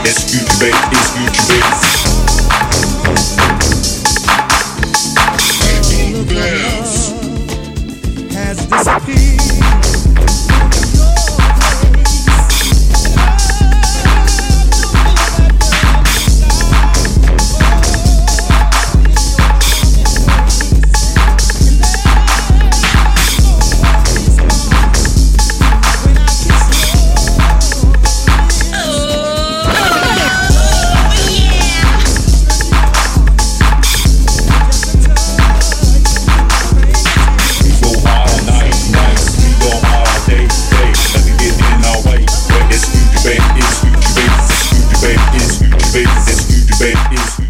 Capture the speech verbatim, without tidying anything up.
It's future baby, it's future baby. Yes. Has disappeared. Baby, it's future baby, it's future baby, it's future baby, it's future baby, it's future.